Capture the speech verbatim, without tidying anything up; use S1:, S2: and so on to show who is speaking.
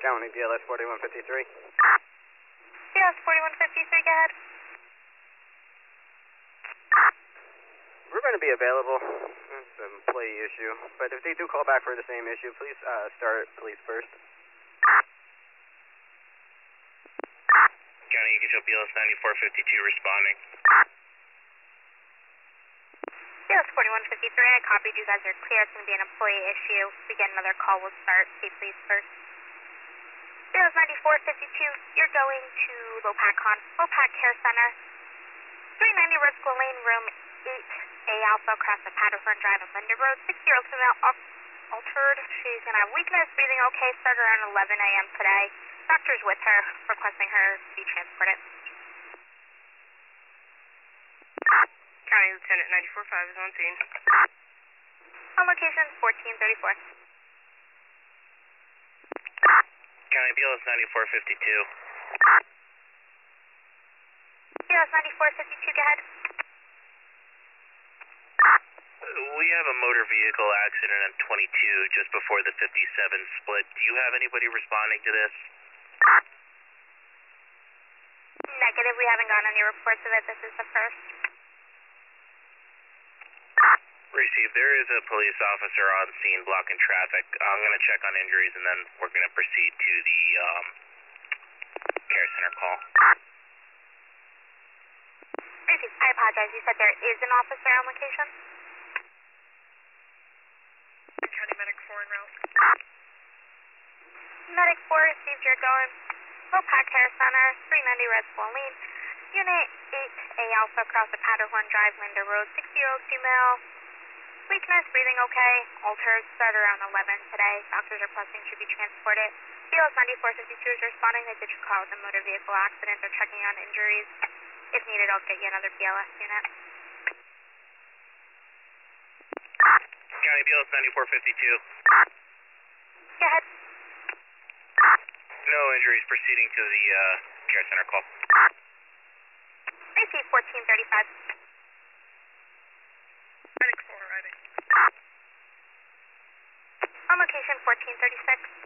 S1: County, B L S forty-one fifty-three.
S2: B L S forty-one fifty-three, go ahead.
S1: We're going to be available. It's an employee issue. But if they do call back for the same issue, please uh, start police first.
S3: County, you can show B L S ninety-four fifty-two responding.
S2: B L S forty-one fifty-three, I copied. You guys are clear. It's going to be an employee issue. If we get another call, we'll start. Say please first. B L S ninety-four fifty-two, you're going to Lopatcon, Lopat Care Center, three ninety Red School Lane, room eight A Alpha, across the Paterson Drive and Linder Road. sixty-year-old female altered. She's going to have weakness, breathing okay, started around eleven A M today. Doctor's with her, requesting her to be transported.
S4: County Lieutenant ninety-four five is on scene.
S2: On location fourteen thirty-four.
S3: County, B L S ninety-four fifty-two.
S2: B L S ninety-four fifty-two, go ahead.
S3: We have a motor vehicle accident on twenty-two just before the fifty-seven split. Do you have anybody responding to this?
S2: Negative, we haven't gotten any reports of it. This is the first.
S3: Received. There is a police officer on scene blocking traffic. I'm going to check on injuries and then we're going to proceed to the um, care center call.
S2: Received. I apologize. You said there is an officer on location?
S4: County Medic four en route.
S2: Medic four received. You're going Lopat Care Center, three ninety Red School Lane, Unit eight A Alpha, across the Paterhorn Drive, Linder Road. sixty-year-old female, weakness, breathing okay, altered, started around eleven today. Doctors requesting should be transported. B L S ninety-four fifty-two is responding. They did call with a motor vehicle accident. They're checking on injuries. If needed, I'll get you another B L S unit.
S3: County, B L S ninety-four fifty-two.
S2: Go ahead.
S3: No injuries, proceeding to the uh, care center call.
S2: Receive fourteen thirty-five.
S4: Medic four riding.
S2: On location fourteen thirty-six.